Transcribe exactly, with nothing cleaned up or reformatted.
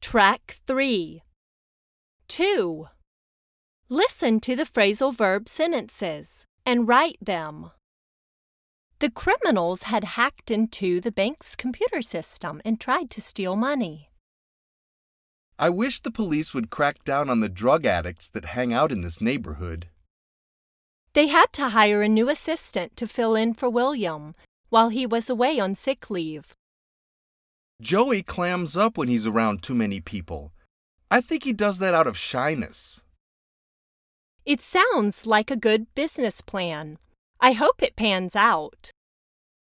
Track three. two. Listen to the phrasal verb sentences and write them. The criminals had hacked into the bank's computer system and tried to steal money. I wish the police would crack down on the drug addicts that hang out in this neighborhood. They had to hire a new assistant to fill in for William while he was away on sick leave. Joey clams up when he's around too many people. I think he does that out of shyness. It sounds like a good business plan. I hope it pans out.